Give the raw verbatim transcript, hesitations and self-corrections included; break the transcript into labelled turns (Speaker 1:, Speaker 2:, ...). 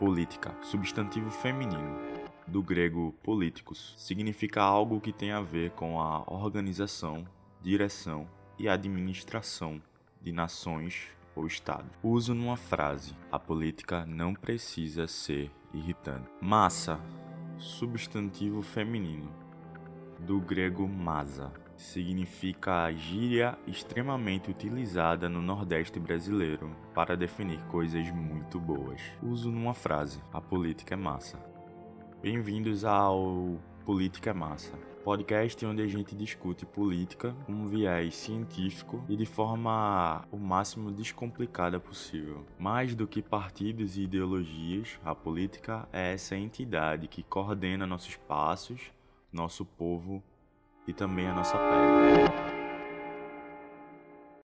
Speaker 1: Política, substantivo feminino, do grego políticos, significa algo que tem a ver com a organização, direção e administração de nações ou estados. Uso numa frase: a política não precisa ser irritante. Massa, substantivo feminino, do grego massa, significa gíria extremamente utilizada no Nordeste brasileiro para definir coisas muito boas. Uso numa frase: a política é massa. Bem-vindos ao Política é Massa, podcast onde a gente discute política com um viés científico e de forma o máximo descomplicada possível. Mais do que partidos e ideologias, a política é essa entidade que coordena nossos passos, nosso povo e também a nossa pele.